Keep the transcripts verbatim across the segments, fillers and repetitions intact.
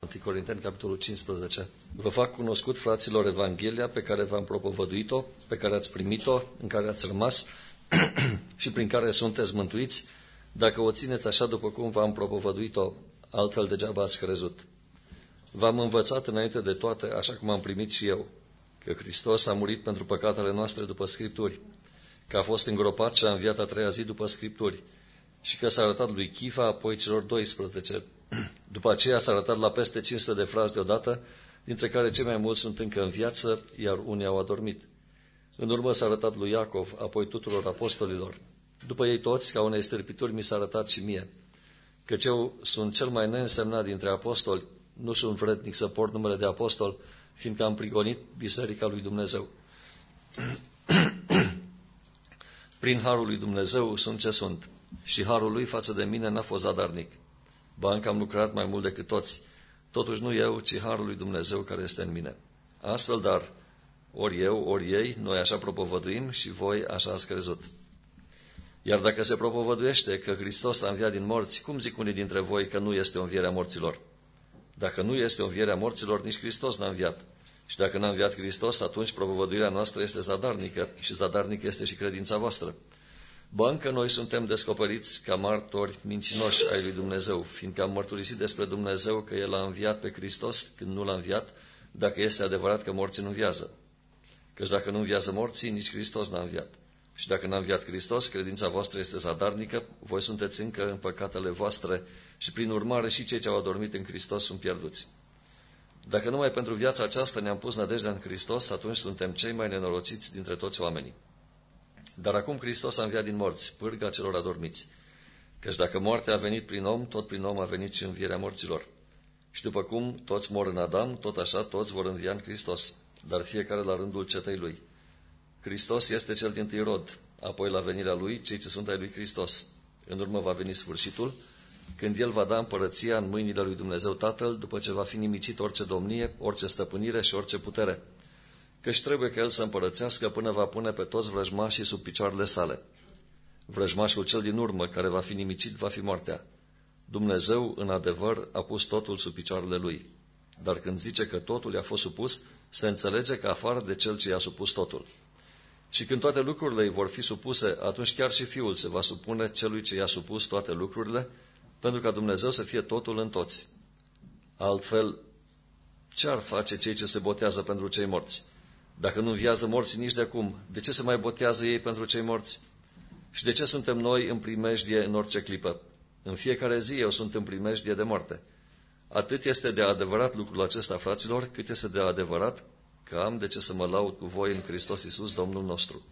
întâi Corinteni, capitolul cincisprezece. Vă fac cunoscut, fraților, Evanghelia pe care v-am propovăduit-o, pe care ați primit-o, în care ați rămas și prin care sunteți mântuiți, dacă o țineți așa după cum v-am propovăduit-o, altfel degeaba ați crezut. V-am învățat înainte de toate, așa cum am primit și eu, că Hristos a murit pentru păcatele noastre după Scripturi, că a fost îngropat și a înviat a treia zi după Scripturi și că s-a arătat lui Chifa, apoi celor doisprezece. După aceea s-a arătat la peste cinci sute de frați deodată, dintre care cei mai mulți sunt încă în viață, iar unii au adormit. În urmă s-a arătat lui Iacov, apoi tuturor apostolilor. După ei toți, ca unei stârpituri, mi s-a arătat și mie, căci eu sunt cel mai neînsemnat dintre apostoli, nu sunt vrednic să port numele de apostol, fiindcă am prigonit biserica lui Dumnezeu. Prin harul lui Dumnezeu sunt ce sunt, și harul lui față de mine n-a fost zadarnic. Ba încă am lucrat mai mult decât toți, totuși nu eu, ci harul lui Dumnezeu care este în mine. Astfel, dar, ori eu, ori ei, noi așa propovăduim și voi așa ați crezut. Iar dacă se propovăduiește că Hristos a înviat din morți, cum zic unii dintre voi că nu este o înviere a morților? Dacă nu este o înviere a morților, nici Hristos n-a înviat. Și dacă n-a înviat Hristos, atunci propovăduirea noastră este zadarnică și zadarnică este și credința voastră. Ba încă noi suntem descoperiți ca martori mincinoși ai lui Dumnezeu, fiindcă am mărturisit despre Dumnezeu că El a înviat pe Hristos când nu l-a înviat, dacă este adevărat că morții nu înviază. Căci dacă nu înviază morții, nici Hristos n-a înviat. Și dacă n-a înviat Hristos, credința voastră este zadarnică, voi sunteți încă în păcatele voastre și prin urmare și cei ce au adormit în Hristos sunt pierduți. Dacă numai pentru viața aceasta ne-am pus nădejdea în Hristos, atunci suntem cei mai nenorociți dintre toți oamenii. Dar acum Hristos a înviat din morți, pârga celor adormiți. Căci dacă moartea a venit prin om, tot prin om a venit și învierea morților. Și după cum toți mor în Adam, tot așa toți vor învia în Hristos, dar fiecare la rândul cetei lui. Hristos este cel dintâi rod, apoi la venirea lui cei ce sunt ai lui Hristos. În urmă va veni sfârșitul, când El va da împărăția în mâinile lui Dumnezeu Tatăl, după ce va fi nimicit orice domnie, orice stăpânire și orice putere. Căci trebuie că El să împărățească până va pune pe toți vrăjmașii sub picioarele sale. Vrăjmașul cel din urmă, care va fi nimicit, va fi moartea. Dumnezeu, în adevăr, a pus totul sub picioarele Lui. Dar când zice că totul i-a fost supus, se înțelege că afară de Cel ce i-a supus totul. Și când toate lucrurile îi vor fi supuse, atunci chiar și Fiul se va supune celui ce i-a supus toate lucrurile, pentru ca Dumnezeu să fie totul în toți. Altfel, ce ar face cei ce se botează pentru cei morți? Dacă nu înviază morții nici de acum, de ce se mai botează ei pentru cei morți? Și de ce suntem noi în primejdie în orice clipă? În fiecare zi eu sunt în primejdie de moarte. Atât este de adevărat lucrul acesta, fraților, cât este de adevărat că am de ce să mă laud cu voi în Hristos Iisus, Domnul nostru.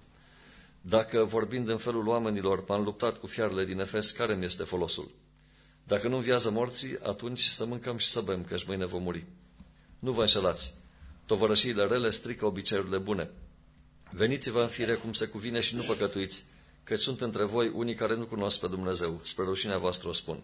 Dacă, vorbind în felul oamenilor, m-am luptat cu fiarele din Efes, care mi este folosul? Dacă nu înviază morții, atunci să mâncăm și să bem, căci mâine vom muri. Nu vă înșelați. Tovărășiile rele strică obiceiurile bune. Veniți-vă în fire cum se cuvine și nu păcătuiți, căci sunt între voi unii care nu cunosc pe Dumnezeu, spre rușinea voastră o spun.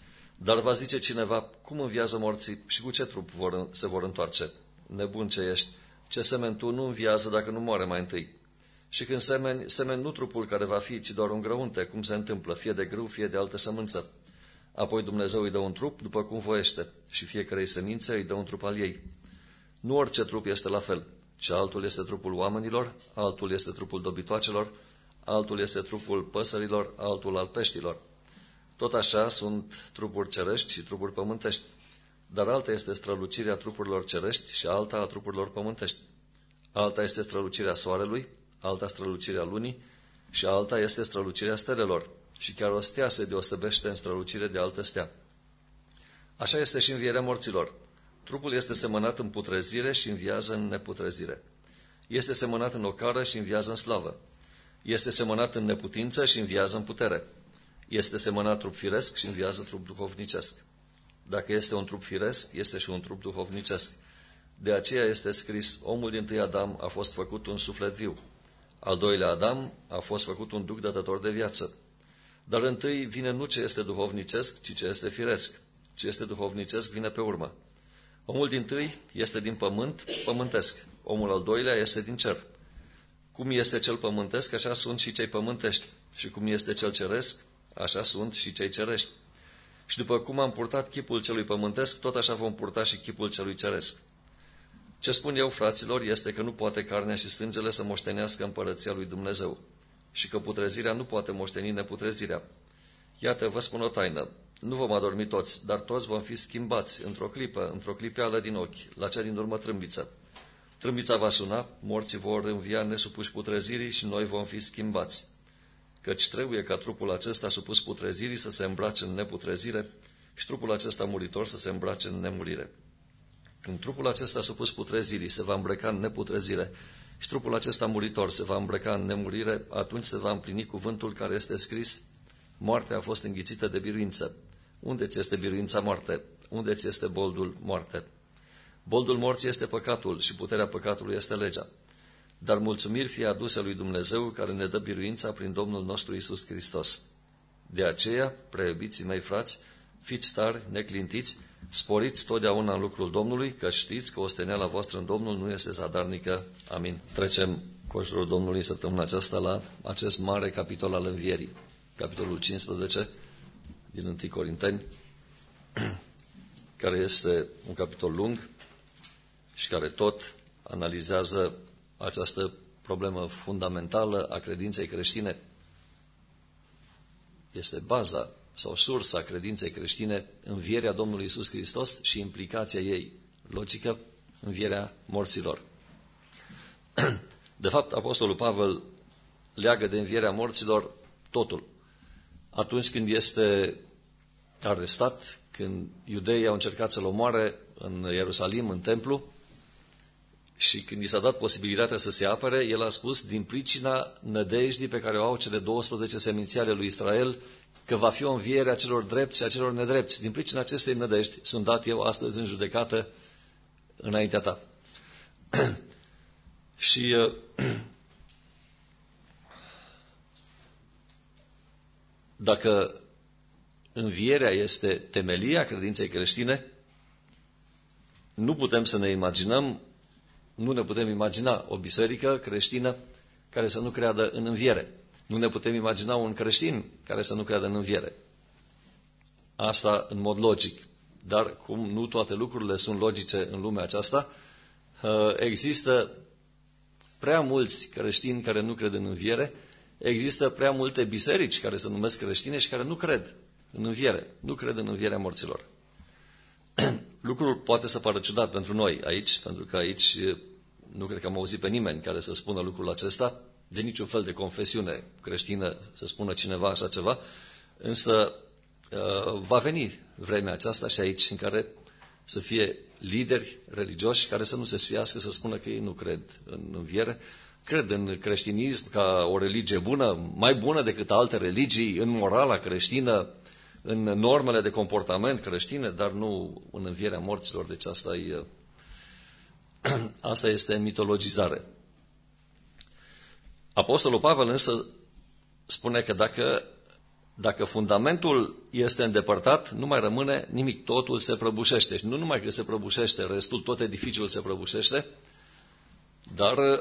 Dar va zice cineva, cum înviază morții și cu ce trup vor, se vor întoarce? Nebun ce ești, ce semeni tu nu înviază dacă nu moare mai întâi. Și când semeni, semeni nu trupul care va fi, ci doar un grăunte, cum se întâmplă, fie de grâu, fie de altă sămânță. Apoi Dumnezeu îi dă un trup după cum voiește și fiecarei semințe îi dă un trup al ei. Nu orice trup este la fel, ci altul este trupul oamenilor, altul este trupul dobitoacelor, altul este trupul păsărilor, altul al peștilor. Tot așa sunt trupuri cerești și trupuri pământești, dar alta este strălucirea trupurilor cerești și alta a trupurilor pământești. Alta este strălucirea soarelui, alta strălucirea lunii și alta este strălucirea stelelor. Și chiar o stea se deosebește în strălucire de altă stea. Așa este și învierea morților. Trupul este semănat în putrezire și înviază în neputrezire. Este semănat în ocară și înviază în slavă. Este semănat în neputință și înviază în putere. Este semănat trup firesc și înviază trup duhovnicesc. Dacă este un trup firesc, este și un trup duhovnicesc. De aceea este scris, omul dintâi Adam a fost făcut un suflet viu. Al doilea Adam a fost făcut un duc dătător de viață. Dar întâi vine nu ce este duhovnicesc, ci ce este firesc. Ce este duhovnicesc vine pe urmă. Omul dintâi este din pământ, pământesc. Omul al doilea este din cer. Cum este cel pământesc, așa sunt și cei pământești. Și cum este cel ceresc, așa sunt și cei cerești. Și după cum am purtat chipul celui pământesc, tot așa vom purta și chipul celui ceresc. Ce spun eu, fraților, este că nu poate carnea și sângele să moștenească împărăția lui Dumnezeu și că putrezirea nu poate moșteni neputrezirea. Iată, vă spun o taină, nu vom adormi toți, dar toți vom fi schimbați într-o clipă, într-o clipeală din ochi, la cea din urmă trâmbiță. Trâmbița va suna, morții vor învia nesupuși putrezirii și noi vom fi schimbați. Căci trebuie ca trupul acesta supus putrezirii să se îmbrace în neputrezire și trupul acesta muritor să se îmbrace în nemurire. Când trupul acesta supus putrezirii se va îmbrăca în neputrezire și trupul acesta muritor se va îmbrăca în nemurire, atunci se va împlini cuvântul care este scris: moartea a fost înghițită de biruință. Unde ți este biruința, moarte? Unde ți este boldul, moarte? Boldul morții este păcatul și puterea păcatului este legea. Dar mulțumiri fie aduse lui Dumnezeu care ne dă biruința prin Domnul nostru Iisus Hristos. De aceea, preiubiții mei frați, fiți tari, neclintiți, sporiți totdeauna în lucrul Domnului, că știți că osteneala voastră în Domnul nu este zadarnică. Amin. Trecem cu ajutorul Domnului săptămâna aceasta la acest mare capitol al învierii. Capitolul cincisprezece din întâi Corinteni, care este un capitol lung și care tot analizează această problemă fundamentală a credinței creștine. Este baza sau sursa credinței creștine, învierea Domnului Iisus Hristos și implicația ei logică, învierea morților. De fapt, Apostolul Pavel leagă de învierea morților totul. Atunci când este arestat, când iudeii au încercat să-l omoare în Ierusalim, în templu, și când i s-a dat posibilitatea să se apere, el a spus, din pricina nădejdii pe care o au cele douăsprezece seminții ale lui Israel, că va fi o înviere a celor drepți și a celor nedrepți. Din pricina acestei nădejdi sunt dat eu astăzi în judecată înaintea ta. Și dacă învierea este temelia credinței creștine, nu putem să ne imaginăm, nu ne putem imagina o biserică creștină care să nu creadă în înviere. Nu ne putem imagina un creștin care să nu creadă în înviere. Asta în mod logic. Dar cum nu toate lucrurile sunt logice în lumea aceasta, există prea mulți creștini care nu cred în înviere, există prea multe biserici care se numesc creștine și care nu cred în înviere, nu cred în învierea morților. Lucrul poate să pară ciudat pentru noi aici, pentru că aici nu cred că am auzit pe nimeni care să spună lucrul acesta, de niciun fel de confesiune creștină să spună cineva așa ceva, însă va veni vremea aceasta și aici în care să fie lideri religioși care să nu se sfiască să spună că ei nu cred în înviere, cred în creștinism ca o religie bună, mai bună decât alte religii, în morala creștină, în normele de comportament creștine, dar nu în învierea morților. Deci asta, e, asta este mitologizare. Apostolul Pavel însă spune că dacă, dacă fundamentul este îndepărtat, nu mai rămâne nimic, totul se prăbușește. Și nu numai că se prăbușește, restul, tot edificiul se prăbușește, dar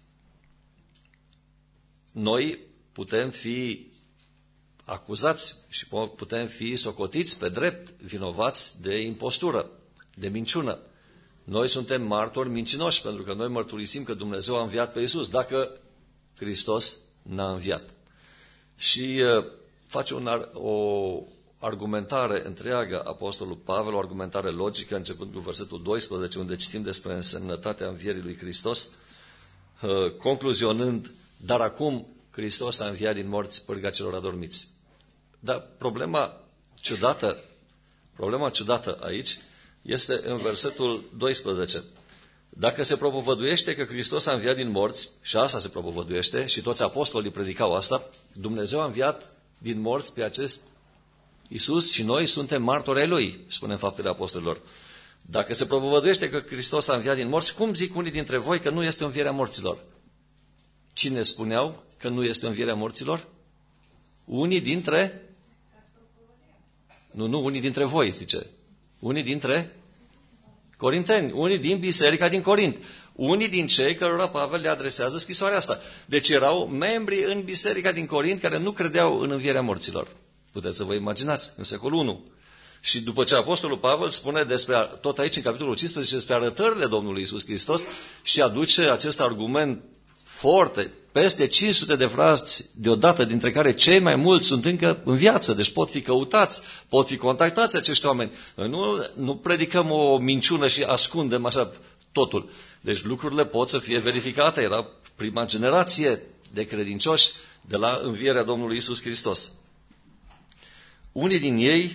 noi putem fi acuzați și putem fi socotiți pe drept vinovați de impostură, de minciună. Noi suntem martori mincinoși, pentru că noi mărturisim că Dumnezeu a înviat pe Iisus, dacă Hristos n-a înviat. Și uh, face un, o argumentare întreagă Apostolul Pavel, o argumentare logică, începând cu versetul doisprezece, unde citim despre însemnătatea învierii lui Hristos, uh, concluzionând, dar acum Hristos a înviat din morți pârga celor adormiți. Dar problema ciudată, problema ciudată aici este în versetul doisprezece. Dacă se propovăduiește că Hristos a înviat din morți, și asta se propovăduiește, și toți apostolii predicau asta, Dumnezeu a înviat din morți pe acest Iisus și noi suntem martori ai Lui, spune în Faptele Apostolilor. Dacă se propovăduiește că Hristos a înviat din morți, cum zic unii dintre voi că nu este o înviere a morților? Cine spuneau că nu este o înviere a morților? Unii dintre... Nu, nu, unii dintre voi, zice. Unii dintre corinteni, unii din biserica din Corint, unii din cei cărora Pavel le adresează scrisoarea asta. Deci erau membri în biserica din Corint care nu credeau în învierea morților. Puteți să vă imaginați, în secolul unu. Și după ce Apostolul Pavel spune despre, tot aici în capitolul cincisprezece, despre arătările Domnului Iisus Hristos și aduce acest argument foarte, peste cinci sute de frați deodată, dintre care cei mai mulți sunt încă în viață, deci pot fi căutați, pot fi contactați acești oameni. Noi nu, nu predicăm o minciună și ascundem așa totul. Deci lucrurile pot să fie verificate. Era prima generație de credincioși de la învierea Domnului Iisus Hristos. Unii din ei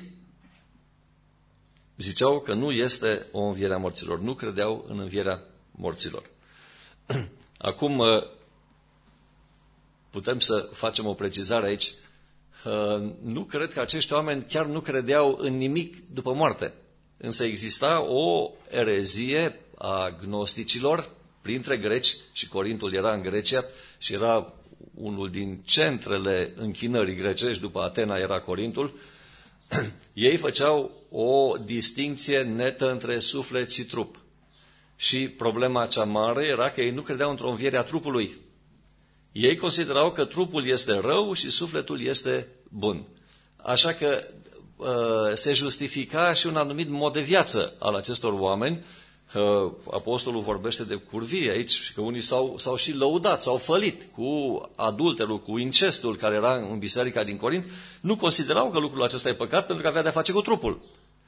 ziceau că nu este o înviere a morților, nu credeau în învierea morților. Acum putem să facem o precizare aici. Nu cred că acești oameni chiar nu credeau în nimic după moarte. Însă exista o erezie a gnosticilor printre greci, și Corintul era în Grecia și era unul din centrele închinării grecești, după Atena era Corintul. Ei făceau o distinție netă între suflet și trup. Și problema cea mare era că ei nu credeau într-o înviere a trupului. Ei considerau că trupul este rău și sufletul este bun. Așa că uh, se justifica și un anumit mod de viață al acestor oameni. Uh, Apostolul vorbește de curvie aici și că unii s-au, s-au și lăudat, s-au fălit cu adulterul, cu incestul care era în biserica din Corint. Nu considerau că lucrul acesta e păcat pentru că avea de-a face cu trupul.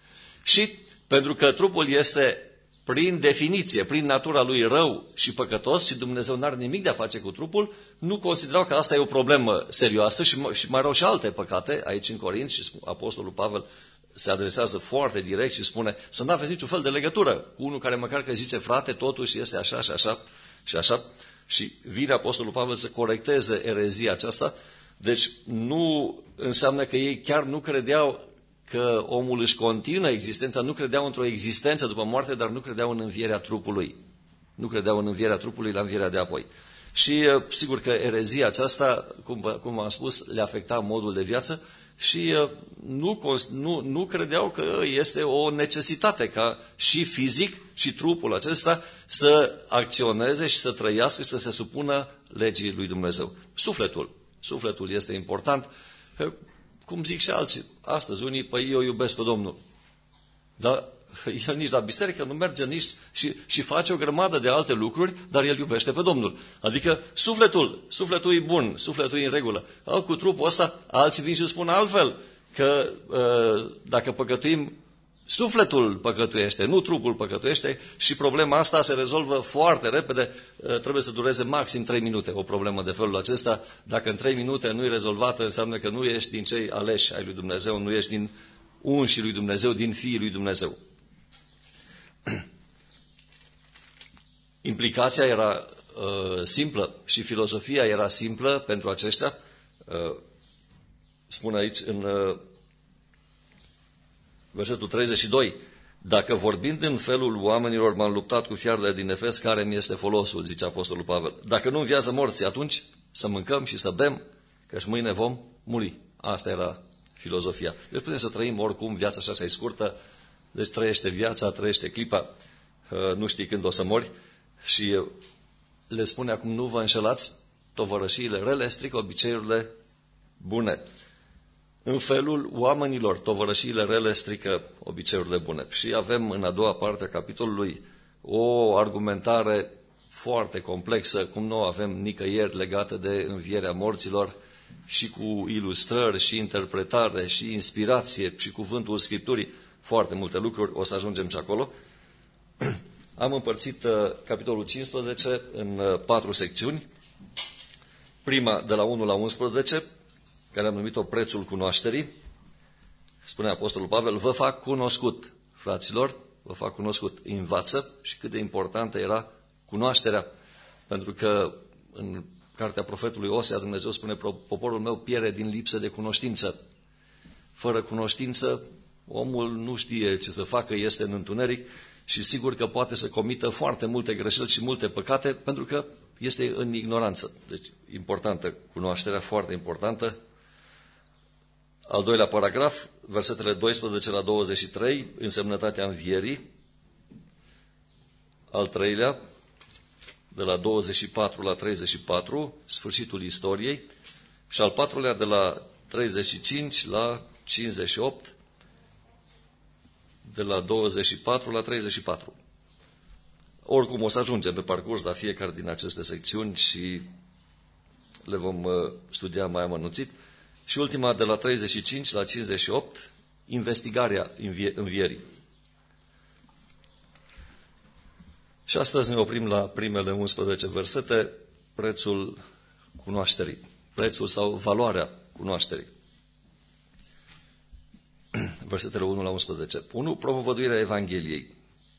Și pentru că trupul este prin definiție, prin natura lui rău și păcătos și Dumnezeu n-are nimic de a face cu trupul, nu considerau că asta e o problemă serioasă și, și mai erau și alte păcate aici în Corint și Apostolul Pavel se adresează foarte direct și spune să nu aveți niciun fel de legătură cu unul care măcar că zice frate, totuși este așa și așa și așa și vine Apostolul Pavel să corecteze erezia aceasta. Deci nu înseamnă că ei chiar nu credeau că omul își continuă existența, nu credeau într-o existență după moarte, dar nu credeau în învierea trupului. Nu credeau în învierea trupului la învierea de apoi. Și sigur că erezia aceasta, cum, cum am spus, le afecta modul de viață și nu, nu, nu credeau că este o necesitate ca și fizic și trupul acesta să acționeze și să trăiască și să se supună legii lui Dumnezeu. Sufletul. Sufletul este important. Cum zic și alții, astăzi unii, păi eu iubesc pe Domnul. Dar el nici la biserică nu merge nici și, și face o grămadă de alte lucruri, dar el iubește pe Domnul. Adică sufletul, sufletul e bun, sufletul e în regulă. Cu trupul ăsta, alții vin și spun altfel, că dacă păcătuim, sufletul păcătuiește, nu trupul păcătuiește și problema asta se rezolvă foarte repede, trebuie să dureze maxim trei minute o problemă de felul acesta. Dacă în trei minute nu e rezolvată, înseamnă că nu ești din cei aleși ai lui Dumnezeu, nu ești din unșii lui Dumnezeu, din fiii lui Dumnezeu. Implicația era uh, simplă și filozofia era simplă pentru aceștia. Uh, spune aici în uh, versetul treizeci și doi, dacă vorbind în felul oamenilor m-am luptat cu fiarele din Efes, care mi este folosul, zice Apostolul Pavel. Dacă nu înviază morții, atunci să mâncăm și să bem, că și mâine vom muri. Asta era filozofia. Deci putem să trăim oricum, viața așa e scurtă, deci trăiește viața, trăiește clipa, nu știi când o să mori. Și le spune acum, nu vă înșelați, tovărășiile rele strică obiceiurile bune. În felul oamenilor, tovărășiile rele strică obiceiurile bune. Și avem în a doua parte a capitolului o argumentare foarte complexă, cum nu avem nicăieri legată de învierea morților, și cu ilustrări, și interpretare, și inspirație, și cuvântul Scripturii, foarte multe lucruri, o să ajungem și acolo. Am împărțit uh, capitolul cincisprezece în uh, patru secțiuni. Prima, de la unu la unsprezece, care am numit-o prețul cunoașterii. Spune Apostolul Pavel, vă fac cunoscut, fraților, vă fac cunoscut, învață, și cât de importantă era cunoașterea, pentru că în cartea profetului Osea, Dumnezeu spune, poporul meu pierde din lipsă de cunoștință. Fără cunoștință, omul nu știe ce să facă, este în întuneric și sigur că poate să comită foarte multe greșeli și multe păcate, pentru că este în ignoranță. Deci, importantă cunoașterea, foarte importantă. Al doilea paragraf, versetele doisprezece la douăzeci și trei, însemnătatea învierii. Al treilea, de la douăzeci și patru la treizeci și patru, sfârșitul istoriei. Și al patrulea, de la treizeci și cinci la cincizeci și opt, de la douăzeci și patru la treizeci și patru. Oricum o să ajungem pe parcurs la fiecare din aceste secțiuni și le vom studia mai amănunțit. Și ultima, de la treizeci și cinci la cincizeci și opt, investigarea învierii. Și astăzi ne oprim la primele unsprezece versete, prețul cunoașterii, prețul sau valoarea cunoașterii. Versetele unu la unsprezece. unu. Propovăduirea Evangheliei.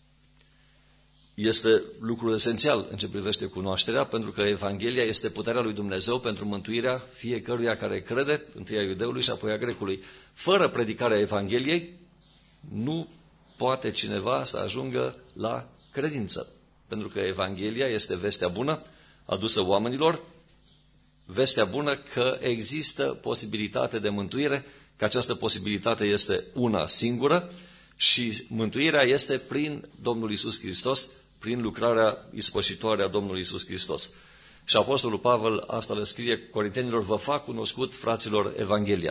Este lucrul esențial în ce privește cunoașterea, pentru că Evanghelia este puterea lui Dumnezeu pentru mântuirea fiecăruia care crede, întâi a iudeului și apoi a grecului. Fără predicarea Evangheliei, nu poate cineva să ajungă la credință. Pentru că Evanghelia este vestea bună adusă oamenilor, vestea bună că există posibilitate de mântuire, că această posibilitate este una singură și mântuirea este prin Domnul Iisus Hristos, prin lucrarea ispășitoare a Domnului Iisus Hristos. Și Apostolul Pavel asta le scrie Corintenilor: vă fac cunoscut, fraților, Evanghelia.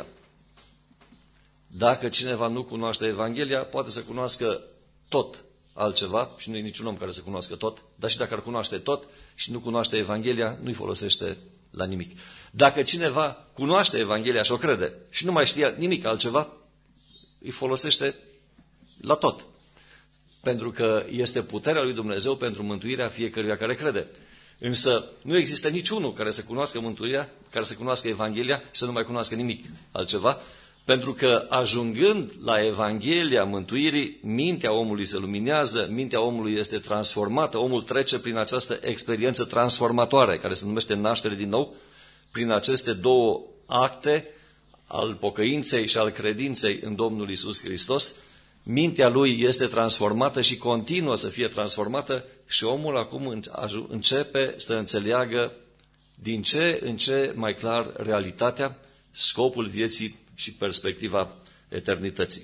Dacă cineva nu cunoaște Evanghelia, poate să cunoască tot altceva și nu e niciun om care să cunoască tot, dar și dacă ar cunoaște tot și nu cunoaște Evanghelia, nu-i folosește la nimic. Dacă cineva cunoaște Evanghelia și o crede și nu mai știa nimic altceva, îi folosește la tot. Pentru că este puterea lui Dumnezeu pentru mântuirea fiecăruia care crede. Însă nu există niciunul care să cunoască mântuirea, care să cunoască Evanghelia și să nu mai cunoască nimic altceva, pentru că ajungând la Evanghelia mântuirii, mintea omului se luminează, mintea omului este transformată, omul trece prin această experiență transformatoare, care se numește naștere din nou, prin aceste două acte, al pocăinței și al credinței în Domnul Iisus Hristos. Mintea lui este transformată și continuă să fie transformată și omul acum începe să înțeleagă din ce în ce mai clar realitatea, scopul vieții și perspectiva eternității.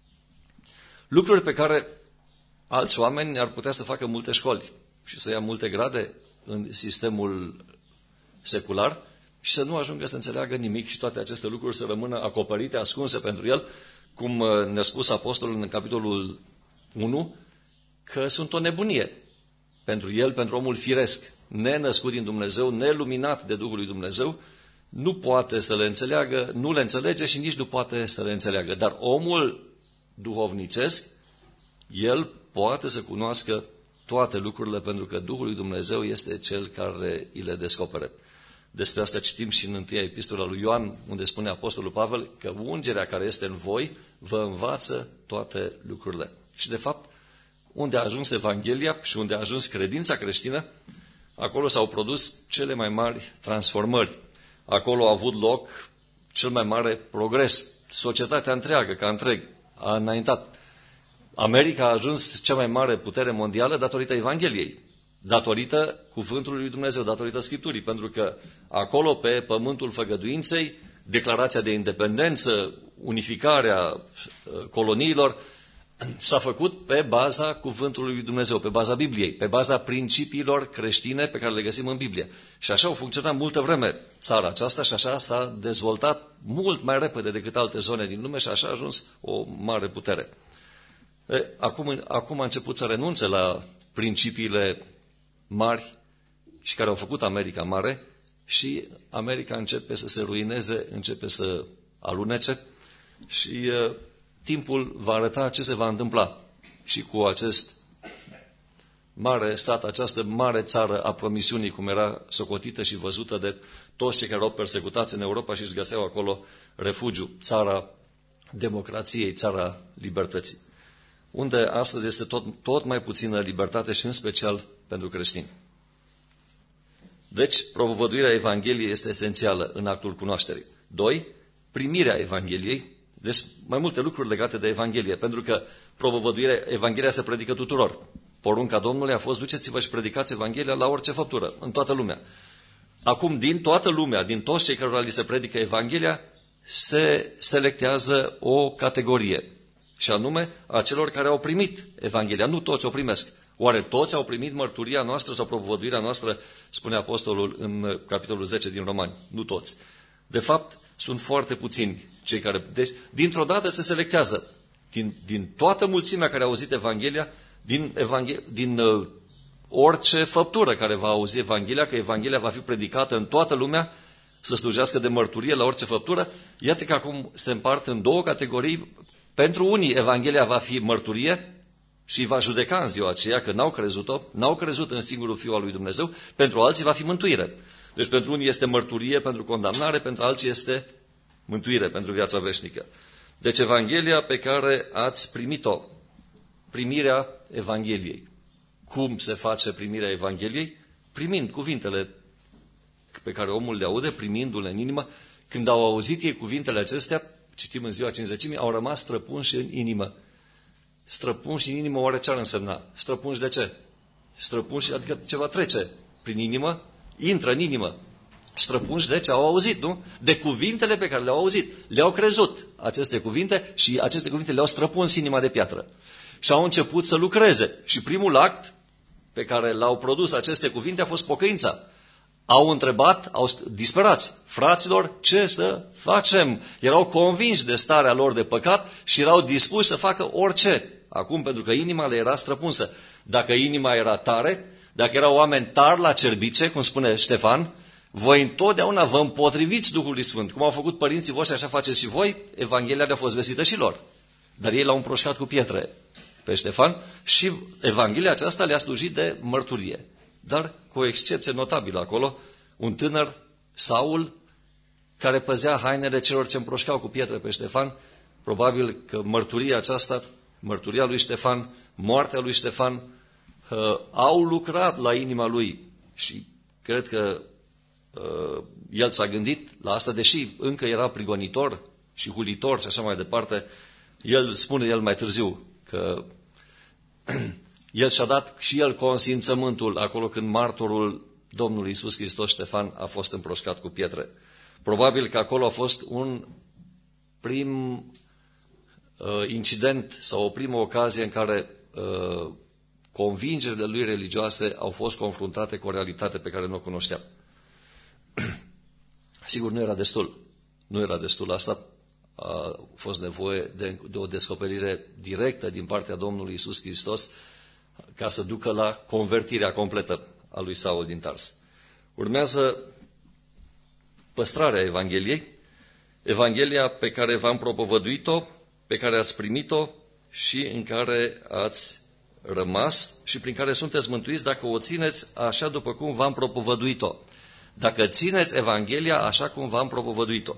Lucruri pe care alți oameni ar putea să facă multe școli și să ia multe grade în sistemul secular și să nu ajungă să înțeleagă nimic și toate aceste lucruri să rămână acoperite, ascunse pentru el, cum ne-a spus apostolul în capitolul unu, că sunt o nebunie pentru el, pentru omul firesc, nenăscut din Dumnezeu, neluminat de Duhul lui Dumnezeu, nu poate să le înțeleagă, nu le înțelege și nici nu poate să le înțeleagă. Dar omul duhovnicesc, el poate să cunoască toate lucrurile, pentru că Duhul lui Dumnezeu este cel care îi le descopere. Despre asta citim și în întâia epistola lui Ioan, unde spune Apostolul Pavel că ungerea care este în voi vă învață toate lucrurile. Și de fapt, unde a ajuns Evanghelia și unde a ajuns credința creștină, acolo s-au produs cele mai mari transformări. Acolo a avut loc cel mai mare progres. Societatea întreagă, ca întreg, a înaintat. America a ajuns cea mai mare putere mondială datorită Evangheliei, datorită cuvântului lui Dumnezeu, datorită Scripturii, pentru că acolo, pe pământul făgăduinței, declarația de independență, unificarea coloniilor, s-a făcut pe baza cuvântului lui Dumnezeu, pe baza Bibliei, pe baza principiilor creștine pe care le găsim în Biblie. Și așa au funcționat multă vreme țara aceasta și așa s-a dezvoltat mult mai repede decât alte zone din lume și așa a ajuns o mare putere. E, acum, acum a început să renunțe la principiile mari și care au făcut America mare și America începe să se ruineze, începe să alunece și uh, timpul va arăta ce se va întâmpla și cu acest mare stat, această mare țară a promisiunii, cum era socotită și văzută de toți cei care erau persecutați în Europa și își găseau acolo refugiu, țara democrației, țara libertății, unde astăzi este tot, tot mai puțină libertate și în special pentru creștini. Deci, propovăduirea Evangheliei este esențială în actul cunoașterii. Doi, primirea Evangheliei, deci mai multe lucruri legate de Evanghelie, pentru că propovăduirea, Evanghelia se predică tuturor. Porunca Domnului a fost: duceți-vă și predicați Evanghelia la orice făptură, în toată lumea. Acum, din toată lumea, din toți cei care li se predică Evanghelia, se selectează o categorie, și anume a celor care au primit Evanghelia. Nu toți o primesc. Oare toți au primit mărturia noastră sau propovăduirea noastră, spune Apostolul în capitolul zece din Romani? Nu toți. De fapt, sunt foarte puțini cei care... Deci, dintr-o dată se selectează din, din toată mulțimea care a auzit Evanghelia, din, Evanghe- din uh, orice făptură care va auzi Evanghelia, că Evanghelia va fi predicată în toată lumea, să slujească de mărturie la orice făptură. Iată că acum se împart în două categorii. Pentru unii Evanghelia va fi mărturie și îi va judeca în ziua aceea, că n-au crezut-o, n-au crezut în singurul Fiul al lui Dumnezeu, pentru alții va fi mântuire. Deci pentru unii este mărturie pentru condamnare, pentru alții este mântuire pentru viața veșnică. Deci Evanghelia pe care ați primit-o, primirea Evangheliei. Cum se face primirea Evangheliei? Primind cuvintele pe care omul le aude, primindu-le în inimă. Când au auzit ei cuvintele acestea, citim în ziua Cincizecimii, au rămas străpunși în inimă. Străpunși în inimă, oare ce ar însemna? Străpunși de ce? Străpunși, adică ceva trece prin inimă, intră în inimă. Străpunși de ce au auzit, nu? De cuvintele pe care le-au auzit. Le-au crezut aceste cuvinte și aceste cuvinte le-au străpuns inima de piatră. Și au început să lucreze. Și primul act pe care l-au produs aceste cuvinte a fost pocăința. Au întrebat, au disperați, fraților, ce să facem? Erau convinși de starea lor de păcat și erau dispuși să facă orice. Acum, pentru că inima le era străpunsă. Dacă inima era tare, dacă erau oameni tari la cerbice, cum spune Ștefan, voi întotdeauna vă împotriviți Duhului Sfânt. Cum au făcut părinții voștri, așa faceți și voi. Evanghelia le-a fost vestită și lor. Dar ei l-au împroșcat cu pietre pe Ștefan și Evanghelia aceasta le-a slujit de mărturie. Dar cu o excepție notabilă acolo, un tânăr, Saul, care păzea hainele celor ce împroșcau cu pietre pe Ștefan, probabil că mărturia aceasta, mărturia lui Ștefan, moartea lui Ștefan, uh, au lucrat la inima lui și cred că uh, el s-a gândit la asta, deși încă era prigonitor și hulitor și așa mai departe. El spune el mai târziu că el și-a dat și el consimțământul acolo când martorul Domnului Iisus Hristos Ștefan a fost împroșcat cu pietre. Probabil că acolo a fost un prim uh, incident sau o primă ocazie în care uh, convingerile lui religioase au fost confruntate cu o realitate pe care nu o cunoștea. Sigur, nu era destul. Nu era destul asta. A fost nevoie de, de o descoperire directă din partea Domnului Iisus Hristos ca să ducă la convertirea completă a lui Saul din Tars. Urmează păstrarea Evangheliei, Evanghelia pe care v-am propovăduit-o, pe care ați primit-o și în care ați rămas și prin care sunteți mântuiți dacă o țineți așa după cum v-am propovăduit-o. Dacă țineți Evanghelia așa cum v-am propovăduit-o.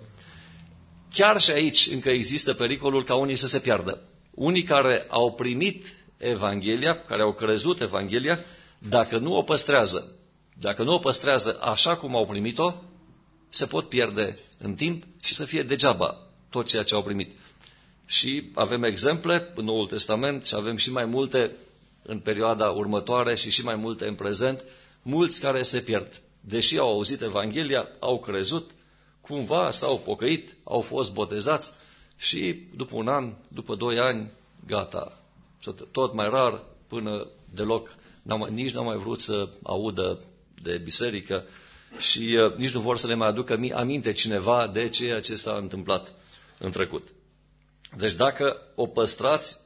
Chiar și aici încă există pericolul ca unii să se piardă. Unii care au primit Evanghelia, care au crezut Evanghelia, dacă nu o păstrează, dacă nu o păstrează așa cum au primit-o, se pot pierde în timp și să fie degeaba tot ceea ce au primit. Și avem exemple în Noul Testament și avem și mai multe în perioada următoare și și mai multe în prezent, mulți care se pierd. Deși au auzit Evanghelia, au crezut, cumva s-au pocăit, au fost botezați și după un an, după doi ani, gata. Tot mai rar, până deloc, n-am, nici n-au mai vrut să audă de biserică și uh, nici nu vor să le mai aducă aminte cineva de ceea ce s-a întâmplat în trecut. Deci dacă o păstrați,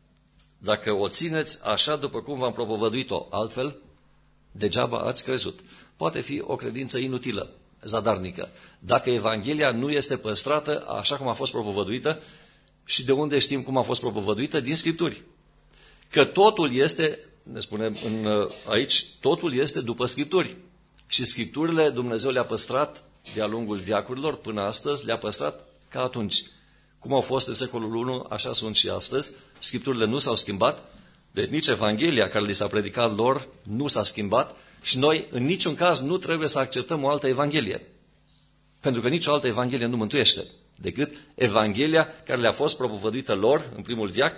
dacă o țineți așa după cum v-am propovăduit-o, altfel, degeaba ați crezut. Poate fi o credință inutilă, zadarnică. Dacă Evanghelia nu este păstrată așa cum a fost propovăduită, și de unde știm cum a fost propovăduită? Din Scripturi. Că totul este, ne spunem în, aici, totul este după Scripturi. Și Scripturile Dumnezeu le-a păstrat de-a lungul veacurilor până astăzi, le-a păstrat ca atunci. Cum au fost în secolul unu, așa sunt și astăzi. Scripturile nu s-au schimbat, deci nici Evanghelia care li s-a predicat lor nu s-a schimbat și noi în niciun caz nu trebuie să acceptăm o altă Evanghelie. Pentru că nicio altă Evanghelie nu mântuiește decât Evanghelia care le-a fost propovăduită lor în primul veac.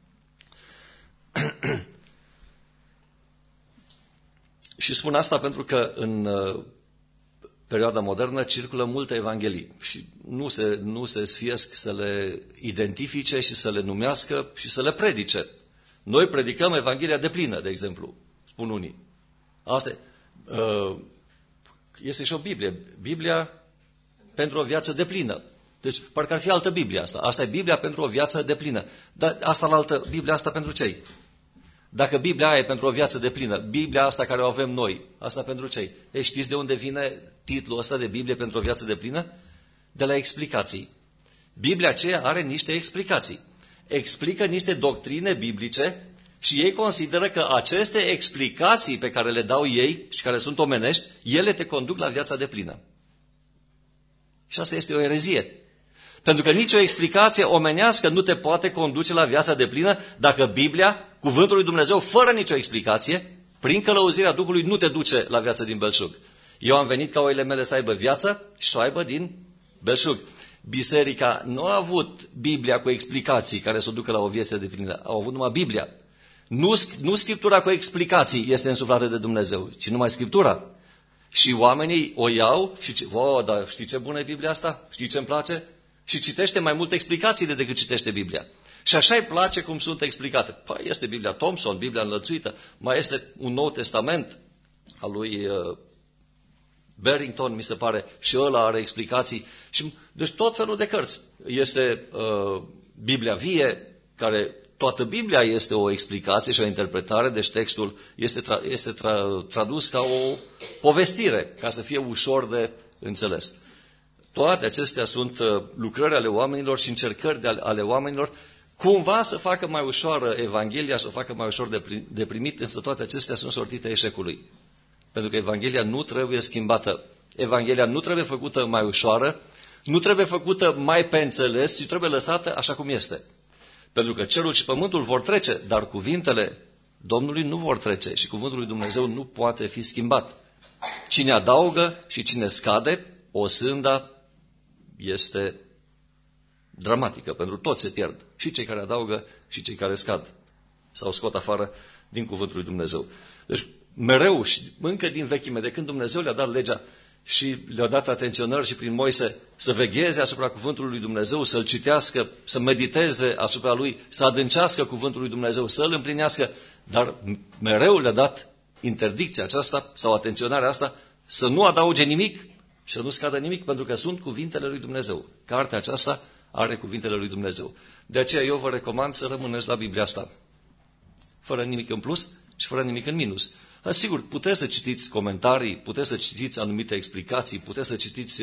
Și spun asta pentru că în perioada modernă circulă multe evanghelii și nu se, nu se sfiesc să le identifice și să le numească și să le predice. Noi predicăm Evanghelia deplină, de exemplu, spun unii. Asta este și o Biblie. Biblia pentru o viață deplină. Deci, parcă ar fi altă Biblie asta. Asta e Biblia pentru o viață deplină. Dar asta la altă, Biblia asta pentru cei? Dacă Biblia aia e pentru o viață deplină, Biblia asta care o avem noi, asta pentru cei? Ei, știți de unde vine titlul ăsta de Biblie pentru o viață deplină? De la explicații. Biblia aceea are niște explicații. Explică niște doctrine biblice și ei consideră că aceste explicații pe care le dau ei și care sunt omenești, ele te conduc la viața deplină. Și asta este o erezie. Pentru că nicio explicație omenească nu te poate conduce la viața deplină dacă Biblia, cuvântul lui Dumnezeu, fără nicio explicație, prin călăuzirea Duhului, nu te duce la viața din belșug. Eu am venit ca oile mele să aibă viață și să o aibă din belșug. Biserica nu a avut Biblia cu explicații care să o ducă la o viață deplină. Au avut numai Biblia. Nu, nu Scriptura cu explicații este însuflată de Dumnezeu, ci numai Scriptura. Și oamenii o iau și zic, oh, dar știi ce bună e Biblia asta? Știi ce îmi place? Și citește mai multe explicații decât citește Biblia. Și așa îi place cum sunt explicate. Păi este Biblia Thompson, Biblia înlățuită, mai este un Nou Testament al lui uh, Barrington, mi se pare, și ăla are explicații. Și, deci tot felul de cărți. Este uh, Biblia vie, care toată Biblia este o explicație și o interpretare, deci textul este, tra, este tra, tradus ca o povestire, ca să fie ușor de înțeles. Toate acestea sunt uh, lucrări ale oamenilor și încercări de ale, ale oamenilor cumva să facă mai ușoară Evanghelia, să o facă mai ușor de, de primit, însă toate acestea sunt sortite eșecului. Pentru că Evanghelia nu trebuie schimbată. Evanghelia nu trebuie făcută mai ușoară, nu trebuie făcută mai pe înțeles, ci trebuie lăsată așa cum este. Pentru că cerul și pământul vor trece, dar cuvintele Domnului nu vor trece și cuvântul lui Dumnezeu nu poate fi schimbat. Cine adaugă și cine scade, o sânda este dramatică. Pentru toți se pierd. Și cei care adaugă și cei care scad. Sau scot afară din cuvântul lui Dumnezeu. Deci mereu și încă din vechime, de când Dumnezeu le-a dat legea și le-a dat atenționări și prin Moise să vegheze asupra cuvântului lui Dumnezeu, să-l citească, să mediteze asupra lui, să adâncească cuvântul lui Dumnezeu, să-l împlinească, dar mereu le-a dat interdicția aceasta sau atenționarea asta să nu adauge nimic și să nu scadă nimic, pentru că sunt cuvintele lui Dumnezeu. Cartea aceasta are cuvintele lui Dumnezeu. De aceea eu vă recomand să rămâneți la Biblia asta, fără nimic în plus și fără nimic în minus. Sigur, puteți să citiți comentarii, puteți să citiți anumite explicații, puteți să citiți,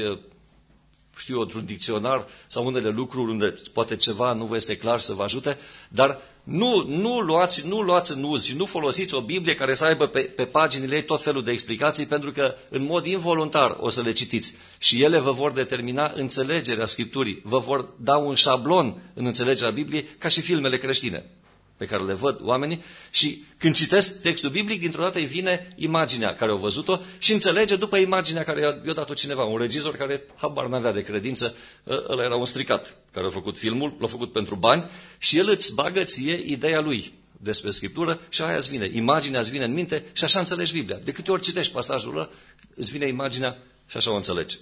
știu eu, într-un dicționar sau unele lucruri unde poate ceva nu vă este clar să vă ajute, dar nu, nu, luați, nu luați în uz și nu folosiți o Biblie care să aibă pe, pe paginile ei tot felul de explicații, pentru că în mod involuntar o să le citiți și ele vă vor determina înțelegerea Scripturii, vă vor da un șablon în înțelegerea Bibliei, ca și filmele creștine pe care le văd oamenii, și când citesc textul biblic, dintr-o dată îi vine imaginea care au văzut-o și înțelege după imaginea care i-a dat-o cineva, un regizor care habar n-avea de credință, ăla era un stricat care a făcut filmul, l-a făcut pentru bani și el îți bagă ție ideea lui despre Scriptură și aia îți vine, imaginea îți vine în minte și așa înțelegi Biblia. De câte ori citești pasajul ăla, îți vine imaginea și așa o înțelegi.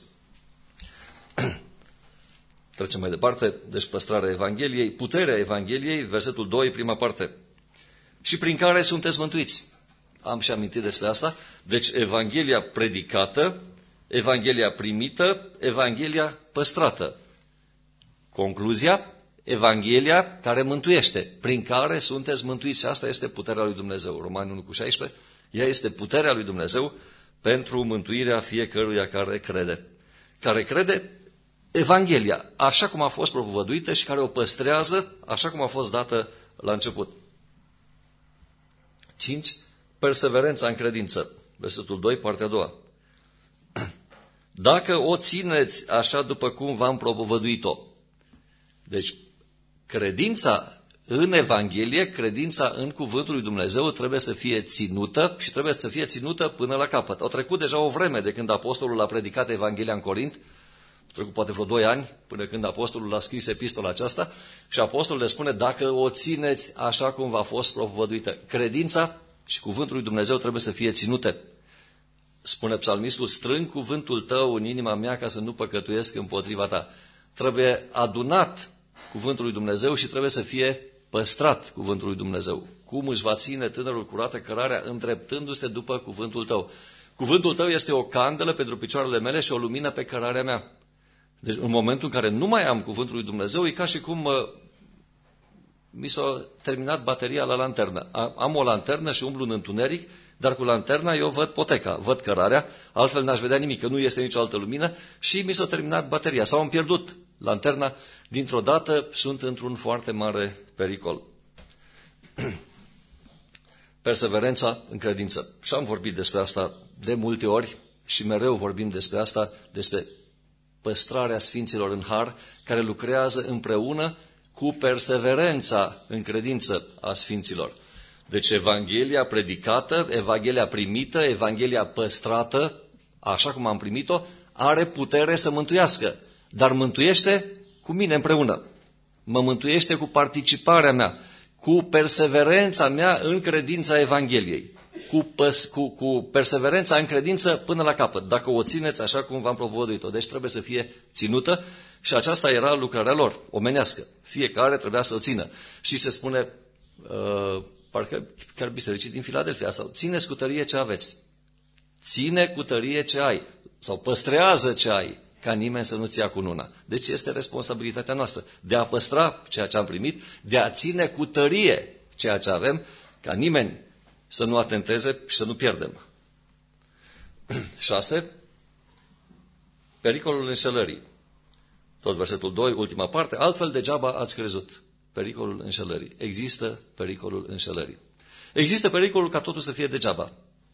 Trecem mai departe, deci păstrarea Evangheliei, puterea Evangheliei, versetul doi, prima parte. Și prin care sunteți mântuiți. Am și amintit despre asta. Deci Evanghelia predicată, Evanghelia primită, Evanghelia păstrată. Concluzia, Evanghelia care mântuiește, prin care sunteți mântuiți. Asta este puterea lui Dumnezeu. Romani unu cu șaisprezece, ea este puterea lui Dumnezeu pentru mântuirea fiecăruia care crede. Care crede Evanghelia, așa cum a fost propovăduită și care o păstrează, așa cum a fost dată la început. cinci. Perseverența în credință. Versetul doi, partea a doua. Dacă o țineți așa după cum v-am propovăduit-o. Deci, credința în Evanghelie, credința în cuvântul lui Dumnezeu trebuie să fie ținută și trebuie să fie ținută până la capăt. Au trecut deja o vreme de când apostolul a predicat Evanghelia în Corint, trecut poate vreo doi ani, până când apostolul a scris epistola aceasta și apostolul le spune, dacă o țineți așa cum v-a fost propovăduită. Credința și cuvântul lui Dumnezeu trebuie să fie ținute. Spune psalmistul, strâng cuvântul tău în inima mea ca să nu păcătuiesc împotriva ta. Trebuie adunat cuvântul lui Dumnezeu și trebuie să fie păstrat cuvântul lui Dumnezeu. Cum își va ține tânărul curată cărarea îndreptându-se după cuvântul tău. Cuvântul tău este o candelă pentru picioarele mele și o lumină pe cărarea mea. Deci în momentul în care nu mai am cuvântul lui Dumnezeu, e ca și cum uh, mi s-a terminat bateria la lanternă. Am o lanternă și umblu în întuneric, dar cu lanterna eu văd poteca, văd cărarea, altfel n-aș vedea nimic, că nu este nicio altă lumină și mi s-a terminat bateria sau am pierdut lanterna. Dintr-o dată sunt într-un foarte mare pericol. Perseverența în credință. Și am vorbit despre asta de multe ori și mereu vorbim despre asta, despre păstrarea sfinților în har, care lucrează împreună cu perseverența în credință a sfinților. Deci Evanghelia predicată, Evanghelia primită, Evanghelia păstrată, așa cum am primit-o, are putere să mântuiască, dar mântuiește cu mine împreună. Mă mântuiește cu participarea mea, cu perseverența mea în credința Evangheliei, cu, păs, cu, cu perseverența în credință până la capăt, dacă o țineți așa cum v-am propovăduit-o. Deci trebuie să fie ținută și aceasta era lucrarea lor, omenească. Fiecare trebuia să o țină. Și se spune, uh, parcă chiar bisericii din Filadelfia, sau țineți cu tărie ce aveți. Ține cu tărie ce ai, sau păstrează ce ai, ca nimeni să nu-ți ia cununa. Deci este responsabilitatea noastră de a păstra ceea ce am primit, de a ține cu tărie ceea ce avem, ca nimeni să nu atenteze și să nu pierdem. șase. Pericolul înșelării. Tot versetul doi, ultima parte. Altfel degeaba ați crezut. Pericolul înșelării. Există pericolul înșelării. Există pericolul ca totul să fie degeaba.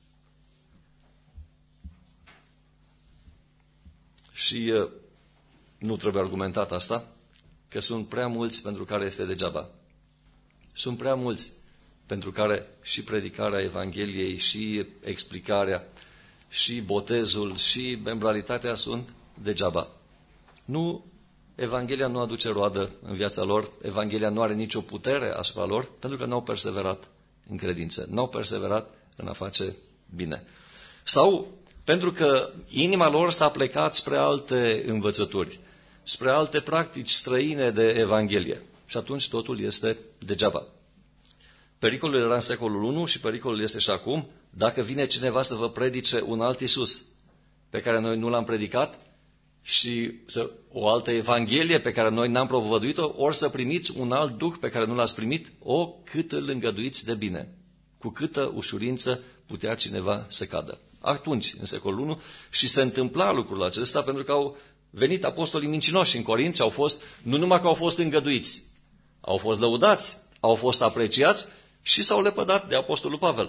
Și uh, nu trebuie argumentat asta, că sunt prea mulți pentru care este degeaba. Sunt prea mulți pentru care și predicarea Evangheliei, și explicarea, și botezul, și membralitatea sunt degeaba. Nu, Evanghelia nu aduce roadă în viața lor, Evanghelia nu are nicio putere asupra lor, pentru că n-au perseverat în credință, n-au perseverat în a face bine. Sau pentru că inima lor s-a plecat spre alte învățături, spre alte practici străine de Evanghelie. Și atunci totul este degeaba. Pericolul era în secolul unu și pericolul este și acum, dacă vine cineva să vă predice un alt Iisus pe care noi nu l-am predicat și să, o altă Evanghelie pe care noi n-am propovăduit-o, ori să primiți un alt Duh pe care nu l-ați primit, o cât îl îngăduiți de bine, cu câtă ușurință putea cineva să cadă. Atunci, în secolul unu, și se întâmpla lucrul acesta pentru că au venit apostolii mincinoși în Corint și au fost, nu numai că au fost îngăduiți, au fost lăudați, au fost apreciați și s-au lepădat de apostolul Pavel.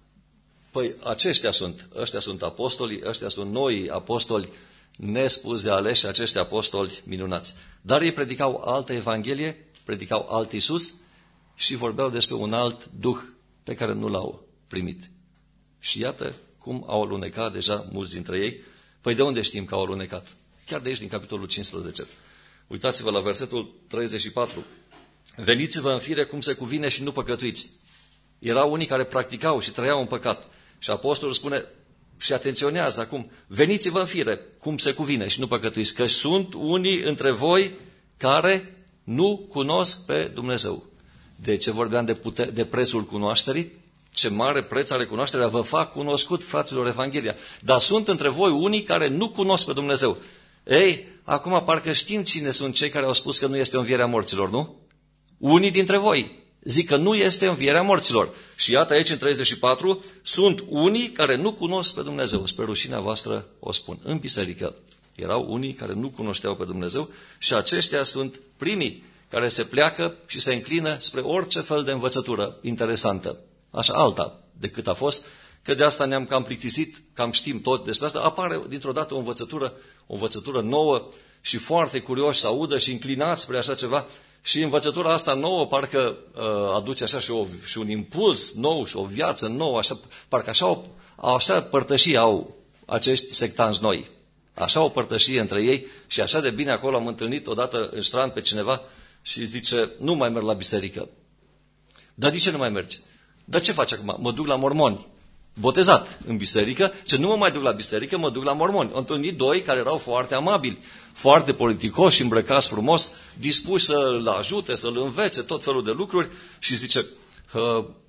Păi aceștia sunt, ăștia sunt apostolii, ăștia sunt noi apostoli nespus de aleși, acești apostoli minunați. Dar ei predicau altă Evanghelie, predicau alt Iisus și vorbeau despre un alt Duh pe care nu l-au primit. Și iată cum au alunecat deja mulți dintre ei. Păi de unde știm că au alunecat? Chiar de aici, din capitolul cincisprezece. Uitați-vă la versetul treizeci și patru. Veniți-vă în fire cum se cuvine și nu păcătuiți. Erau unii care practicau și trăiau în păcat. Și apostolul spune și atenționează acum, veniți-vă în fire cum se cuvine și nu păcătuiți, că sunt unii între voi care nu cunosc pe Dumnezeu. De ce vorbeam de, pute- de prețul cunoașterii? Ce mare preț are cunoașterea, vă fac cunoscut, fraților, Evanghelia. Dar sunt între voi unii care nu cunosc pe Dumnezeu. Ei, acum parcă știm cine sunt cei care au spus că nu este o înviere a morților, nu? Unii dintre voi zic că nu este învierea morților. Și iată aici în treizeci și patru, sunt unii care nu cunosc pe Dumnezeu. Spre rușinea voastră o spun. În biserică erau unii care nu cunoșteau pe Dumnezeu și aceștia sunt primii care se pleacă și se înclină spre orice fel de învățătură interesantă. Așa alta decât a fost, că de asta ne-am cam plictisit, cam știm tot despre asta. Apare dintr-o dată o învățătură, o învățătură nouă și foarte curioși să audă și înclinați spre așa ceva. Și învățătura asta nouă parcă uh, aduce așa și, o, și un impuls nou și o viață nouă, așa, parcă așa o, așa părtășie au acești sectanți noi. Așa o părtășie între ei și așa de bine acolo am întâlnit odată în strand pe cineva și zice, nu mai merg la biserică. Dar de ce nu mai merge? Dar ce faci acum? Mă duc la mormoni. Botezat în biserică și nu mă mai duc la biserică, mă duc la mormoni. Am întâlnit doi care erau foarte amabili, foarte politicoși, îmbrăcați frumos, dispuși să-l ajute, să-l învețe, tot felul de lucruri și zice,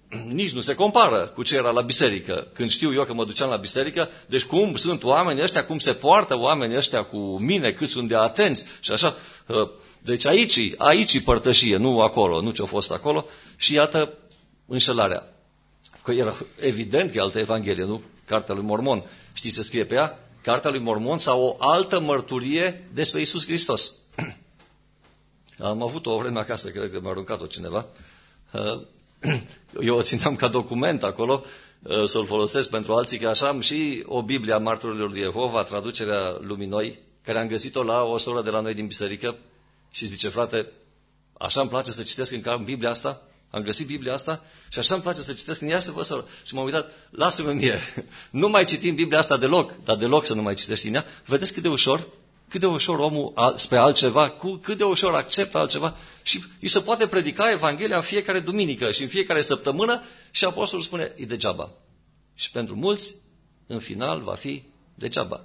nici nu se compară cu ce era la biserică. Când știu eu că mă duceam la biserică, deci cum sunt oamenii ăștia, cum se poartă oamenii ăștia cu mine, cât sunt de atenți și așa. Deci aici, aici e părtășie, nu acolo, nu ce-a fost acolo. Și iată înșelarea. Că era evident că e altă Evanghelie, nu? Cartea lui Mormon. Știți ce scrie pe ea? Cartea lui Mormon sau o altă mărturie despre Iisus Hristos. Am avut o vreme acasă, cred că mi-a aruncat-o cineva. Eu o țineam ca document acolo, să-l folosesc pentru alții, că așa am și o Biblie a Marturilor de Jehova, traducerea lumii noi, care am găsit-o la o soră de la noi din biserică și zice, frate, așa îmi place să citesc în Biblia asta, am găsit Biblia asta și așa îmi place să citesc în ea, să vă soră. Și m-am uitat, lasă-mă mie, nu mai citim Biblia asta deloc, dar deloc să nu mai citești în ea. Vedeți cât de ușor, cât de ușor omul spre altceva, cât de ușor acceptă altceva și îi se poate predica Evanghelia în fiecare duminică și în fiecare săptămână și apostolul spune, e degeaba. Și pentru mulți, în final, va fi degeaba.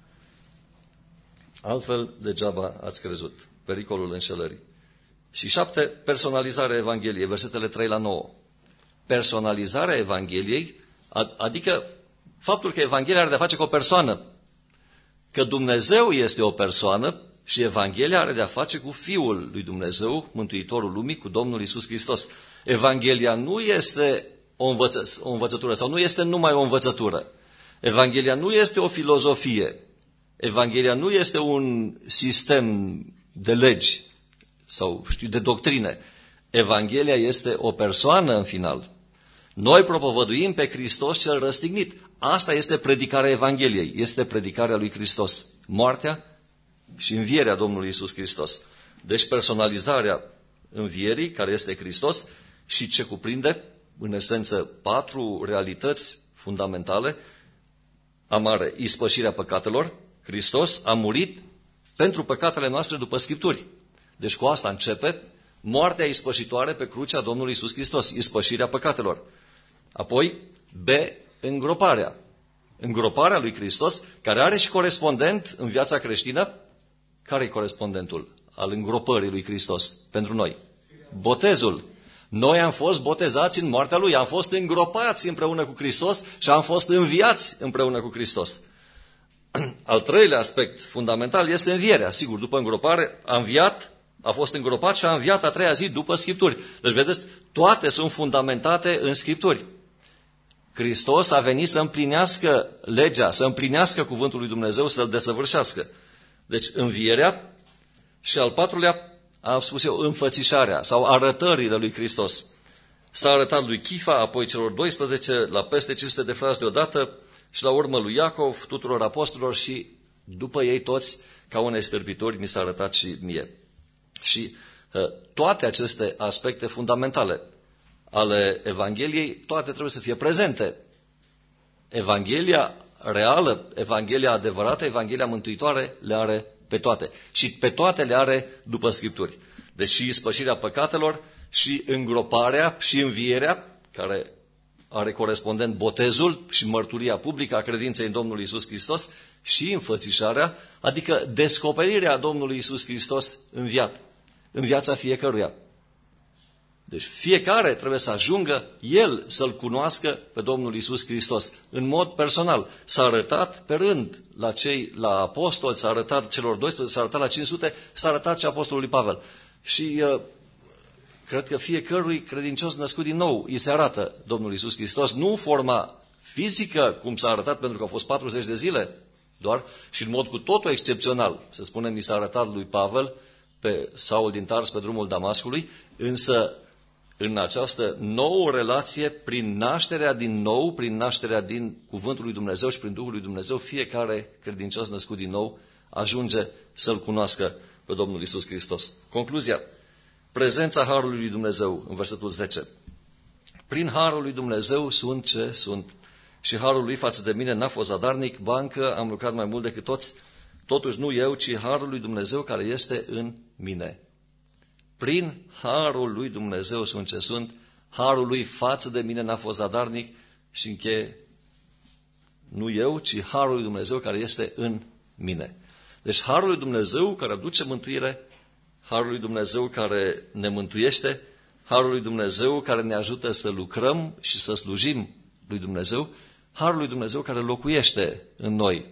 Altfel, degeaba ați crezut. Pericolul înșelării. Și șapte, personalizarea Evangheliei, versetele trei la nouă. Personalizarea Evangheliei, adică faptul că Evanghelia are de-a face cu o persoană, că Dumnezeu este o persoană și Evanghelia are de-a face cu Fiul lui Dumnezeu, Mântuitorul lumii, cu Domnul Iisus Hristos. Evanghelia nu este o, învăță, o învățătură sau nu este numai o învățătură. Evanghelia nu este o filozofie. Evanghelia nu este un sistem de legi sau, știu, de doctrine. Evanghelia este o persoană în final. Noi propovăduim pe Hristos cel răstignit. Asta este predicarea Evangheliei. Este predicarea lui Hristos. Moartea și învierea Domnului Iisus Hristos. Deci personalizarea învierii, care este Hristos, și ce cuprinde, în esență, patru realități fundamentale. Amare, ispășirea păcatelor. Hristos a murit pentru păcatele noastre după Scripturi. Deci cu asta începe moartea ispășitoare pe crucea Domnului Iisus Hristos, ispășirea păcatelor. Apoi, B, îngroparea. Îngroparea lui Hristos, care are și corespondent în viața creștină. Care e corespondentul al îngropării lui Hristos pentru noi? Botezul. Noi am fost botezați în moartea lui, am fost îngropați împreună cu Hristos și am fost înviați împreună cu Hristos. Al treilea aspect fundamental este învierea. Sigur, după îngropare a înviat, a fost îngropat și a înviat a treia zi după Scripturi. Deci, vedeți, toate sunt fundamentate în Scripturi. Hristos a venit să împlinească legea, să împlinească cuvântul lui Dumnezeu, să-l desăvârșească. Deci, învierea și al patrulea, am spus eu, înfățișarea sau arătările lui Hristos. S-a arătat lui Chifa, apoi celor doisprezece, la peste cinci sute de frați deodată, și la urmă lui Iacov, tuturor apostolilor și după ei toți, ca unei stârpitori, mi s-a arătat și mie. Și uh, toate aceste aspecte fundamentale ale Evangheliei, toate trebuie să fie prezente. Evanghelia reală, Evanghelia adevărată, Evanghelia mântuitoare le are pe toate. Și pe toate le are după Scripturi. Deci și spășirea păcatelor, și îngroparea, și învierea, care are corespondent botezul și mărturia publică a credinței în Domnul Iisus Hristos, și înfățișarea, adică descoperirea Domnului Iisus Hristos înviat, în viața fiecăruia. Deci fiecare trebuie să ajungă el să-L cunoască pe Domnul Iisus Hristos în mod personal. S-a arătat pe rând la cei, la apostoli, s-a arătat celor doisprezece, s-a arătat la cinci sute, s-a arătat și apostolului Pavel. Și uh, cred că fiecărui credincios născut din nou îi se arată Domnul Iisus Hristos, nu în forma fizică, cum s-a arătat pentru că au fost patruzeci de zile doar, și în mod cu totul excepțional. Să spunem, mi s-a arătat lui Pavel pe Saul din Tars pe drumul Damascului, însă în această nouă relație, prin nașterea din nou, prin nașterea din Cuvântul lui Dumnezeu și prin Duhul lui Dumnezeu, fiecare credincios născut din nou ajunge să-L cunoască pe Domnul Iisus Hristos. Concluzia. Prezența Harului lui Dumnezeu, în versetul zece. Prin Harul lui Dumnezeu sunt ce sunt. Și Harul lui față de mine n-a fost zadarnic, ba încă am lucrat mai mult decât toți, totuși nu eu, ci Harul lui Dumnezeu care este în mine. Prin Harul lui Dumnezeu sunt ce sunt, Harul lui față de mine n-a fost zadarnic și încheie, nu eu, ci Harul lui Dumnezeu care este în mine. Deci Harul lui Dumnezeu care aduce mântuire, Harul lui Dumnezeu care ne mântuiește, Harul lui Dumnezeu care ne ajută să lucrăm și să slujim lui Dumnezeu, Harul lui Dumnezeu care locuiește în noi.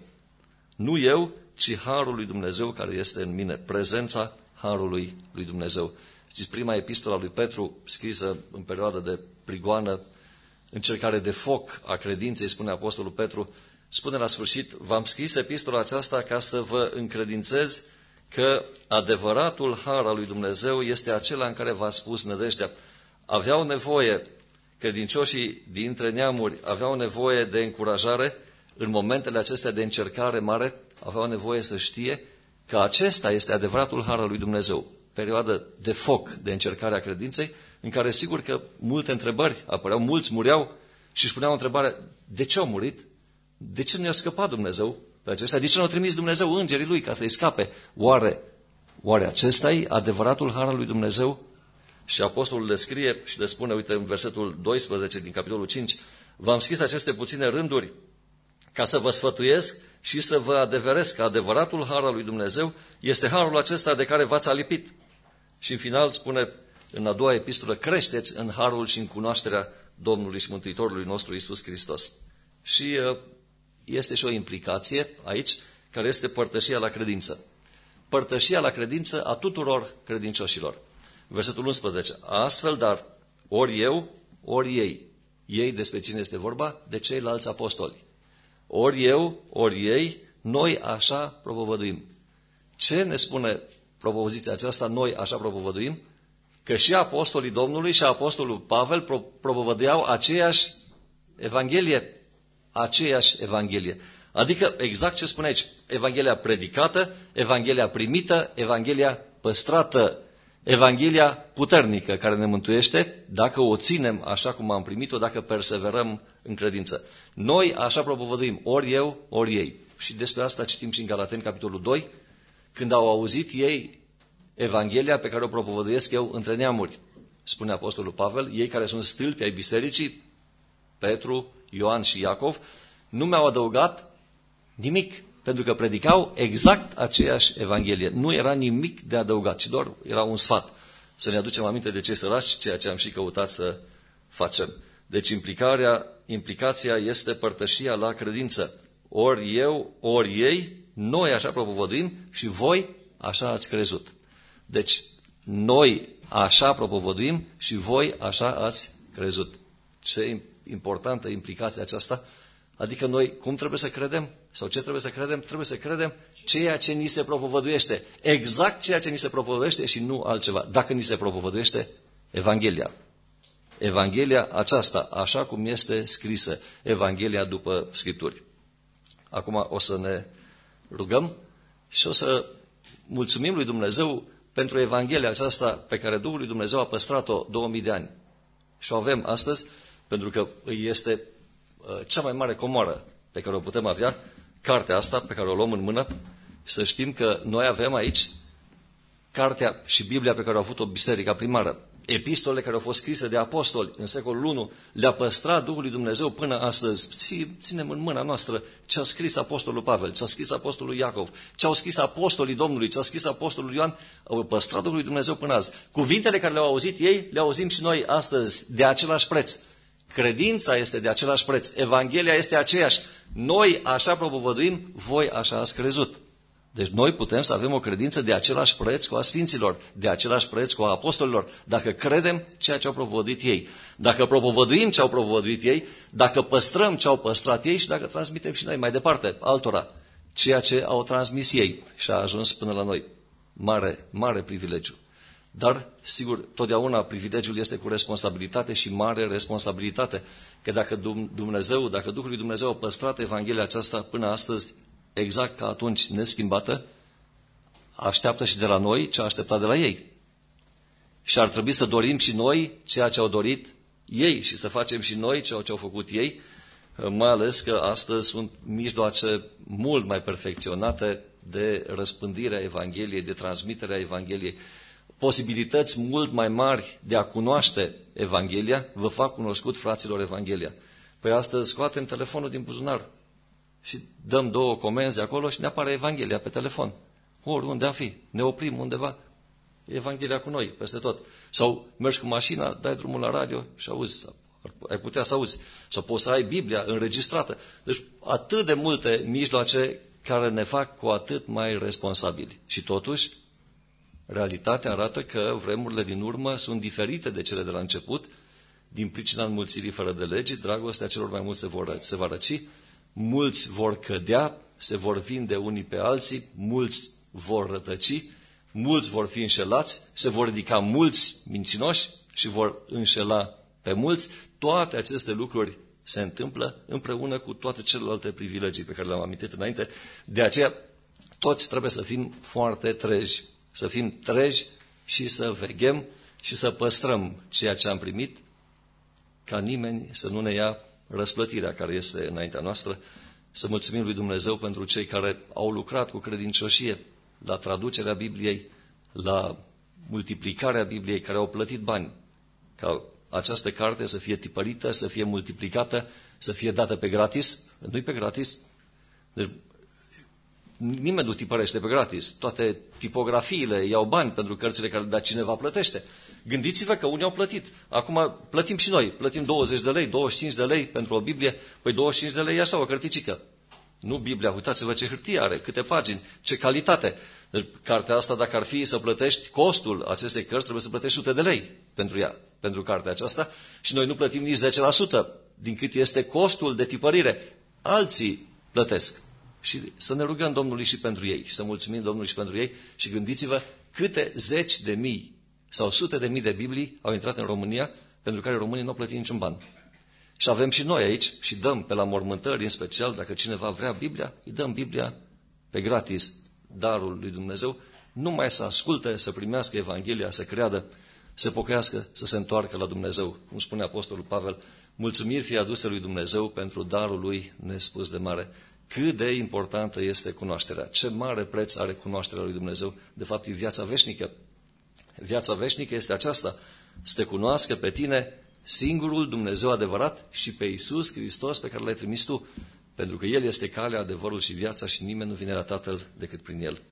Nu eu, ci Harul lui Dumnezeu care este în mine, prezența Harului lui Dumnezeu. Știți, prima epistola lui Petru, scrisă în perioada de prigoană, încercare de foc a credinței, spune Apostolul Petru, spune la sfârșit, v-am scris epistola aceasta ca să vă încredințez că adevăratul har al lui Dumnezeu este acela în care v-a spus nădejdea. Aveau nevoie, credincioșii dintre neamuri, aveau nevoie de încurajare în momentele acestea de încercare mare, aveau nevoie să știe că acesta este adevăratul har al lui Dumnezeu. Perioadă de foc, de încercare a credinței, în care sigur că multe întrebări apăreau, mulți mureau și își puneau întrebarea, de ce au murit? De ce nu i-a scăpat Dumnezeu pe aceștia? De ce nu a trimis Dumnezeu îngerii lui ca să-i scape? Oare, oare acesta e adevăratul har al lui Dumnezeu? Și apostolul le scrie și le spune, uite, în versetul doisprezece din capitolul cinci, v-am scris aceste puține rânduri ca să vă sfătuiesc și să vă adeveresc că adevăratul har al lui Dumnezeu este harul acesta de care v-ați alipit. Și în final spune, în a doua epistolă, creșteți în harul și în cunoașterea Domnului și Mântuitorului nostru Iisus Hristos. Și este și o implicație aici, care este părtășia la credință. Părtășia la credință a tuturor credincioșilor. Versetul unsprezece. Astfel, dar, ori eu, ori ei. Ei, despre cine este vorba? De ceilalți apostoli. Ori eu, ori ei, noi așa propovăduim. Ce ne spune propoziția aceasta? Noi așa propovăduim? Că și apostolii Domnului și apostolul Pavel propovăduiau aceeași Evanghelie. Aceeași Evanghelie. Adică exact ce spune aici. Evanghelia predicată, Evanghelia primită, Evanghelia păstrată, Evanghelia puternică care ne mântuiește, dacă o ținem așa cum am primit-o, dacă perseverăm în credință. Noi așa propovăduim, ori eu, ori ei. Și despre asta citim și în Galateni, capitolul doi, când au auzit ei Evanghelia pe care o propovăduiesc eu între neamuri. Spune apostolul Pavel, ei care sunt stâlpi ai bisericii, Petru, Ioan și Iacov, nu mi-au adăugat nimic, pentru că predicau exact aceeași Evanghelie. Nu era nimic de adăugat, ci doar era un sfat. Să ne aducem aminte de cei săraci, ceea ce am și căutat să facem. Deci implicarea, implicația este părtășia la credință. Ori eu, ori ei, noi așa propovăduim și voi așa ați crezut. Deci noi așa propovăduim și voi așa ați crezut. Ce importantă implicația aceasta! Adică noi cum trebuie să credem? Sau ce trebuie să credem? Trebuie să credem ceea ce ni se propovăduiește. Exact ceea ce ni se propovăduiește și nu altceva. Dacă ni se propovăduiește Evanghelia. Evanghelia aceasta, așa cum este scrisă. Evanghelia după Scripturi. Acum o să ne rugăm și o să mulțumim lui Dumnezeu pentru Evanghelia aceasta pe care Duhul lui Dumnezeu a păstrat-o două mii de ani. Și o avem astăzi pentru că îi este cea mai mare comoară pe care o putem avea, cartea asta pe care o luăm în mână, și să știm că noi avem aici cartea și Biblia pe care au avut-o biserica primară. Epistolele care au fost scrise de apostoli în secolul unu le-a păstrat Duhul lui Dumnezeu până astăzi. Ținem în mâna noastră ce a scris apostolul Pavel, ce a scris apostolul Iacov, ce au scris apostolii Domnului, ce a scris apostolul Ioan, au păstrat Duhul lui Dumnezeu până azi. Cuvintele care le-au auzit ei, le auzim și noi astăzi de același preț. Credința este de același preț, Evanghelia este aceeași. Noi așa propovăduim, voi așa ați crezut. Deci noi putem să avem o credință de același preț cu a sfinților, de același preț cu a apostolilor, dacă credem ceea ce au propovăduit ei. Dacă propovăduim ce au propovăduit ei, dacă păstrăm ce au păstrat ei și dacă transmitem și noi mai departe altora ceea ce au transmis ei și a ajuns până la noi. Mare, mare privilegiu. Dar, sigur, totdeauna privilegiul este cu responsabilitate și mare responsabilitate. Că dacă Dumnezeu, dacă Duhul lui Dumnezeu a păstrat Evanghelia aceasta până astăzi, exact ca atunci neschimbată, așteaptă și de la noi ce a așteptat de la ei. Și ar trebui să dorim și noi ceea ce au dorit ei și să facem și noi ceea ce au făcut ei, mai ales că astăzi sunt mijloace mult mai perfecționate de răspândirea Evangheliei, de transmiterea Evangheliei, posibilități mult mai mari de a cunoaște Evanghelia. Vă fac cunoscut, fraților, Evanghelia. Păi astăzi scoatem telefonul din buzunar și dăm două comenzi acolo și ne apare Evanghelia pe telefon. Oriunde am fi, ne oprim undeva. Evanghelia cu noi, peste tot. Sau mergi cu mașina, dai drumul la radio și auzi, ai putea să auzi. Sau poți să ai Biblia înregistrată. Deci atât de multe mijloace care ne fac cu atât mai responsabili. Și totuși, realitatea arată că vremurile din urmă sunt diferite de cele de la început. Din pricina înmulțirii fără de legi, dragostea celor mai mulți se, vor, se va răci, mulți vor cădea, se vor vinde unii pe alții, mulți vor rătăci, mulți vor fi înșelați, se vor ridica mulți mincinoși și vor înșela pe mulți. Toate aceste lucruri se întâmplă împreună cu toate celelalte privilegii pe care le-am amintit înainte. De aceea, toți trebuie să fim foarte treji, să fim treji și să veghem și să păstrăm ceea ce am primit, ca nimeni să nu ne ia răsplătirea care este înaintea noastră. Să mulțumim lui Dumnezeu pentru cei care au lucrat cu credincioșie la traducerea Bibliei, la multiplicarea Bibliei, care au plătit bani, ca această carte să fie tipărită, să fie multiplicată, să fie dată pe gratis. Nu-i pe gratis. Deci, nimeni nu tipărește pe gratis. Toate tipografiile iau bani pentru cărțile care dar cineva plătește. Gândiți-vă că unii au plătit. Acum plătim și noi. Plătim douăzeci de lei, douăzeci și cinci de lei pentru o Biblie. Păi douăzeci și cinci de lei e așa, o cărticică. Nu Biblia, uitați-vă ce hârtie are, câte pagini, ce calitate. Deci, cartea asta, dacă ar fi să plătești costul acestei cărți, trebuie să plătești sute de lei pentru ea, pentru cartea aceasta. Și noi nu plătim nici zece la sută din cât este costul de tipărire. Alții plătesc. Și să ne rugăm Domnului și pentru ei, și să mulțumim Domnului și pentru ei. Și gândiți-vă câte zeci de mii sau sute de mii de Biblii au intrat în România, pentru care românii nu au plătit niciun ban. Și avem și noi aici, și dăm pe la mormântări, în special, dacă cineva vrea Biblia, îi dăm Biblia pe gratis, darul lui Dumnezeu, numai să asculte, să primească Evanghelia, să creadă, să pocăiască, să se întoarcă la Dumnezeu. Cum spune Apostolul Pavel, mulțumiri fie aduse lui Dumnezeu pentru darul lui nespus de mare. Cât de importantă este cunoașterea, ce mare preț are cunoașterea lui Dumnezeu, de fapt e viața veșnică. Viața veșnică este aceasta, să te cunoască pe tine, singurul Dumnezeu adevărat, și pe Iisus Hristos pe care l-ai trimis tu, pentru că El este calea, adevărul și viața și nimeni nu vine la Tatăl decât prin El.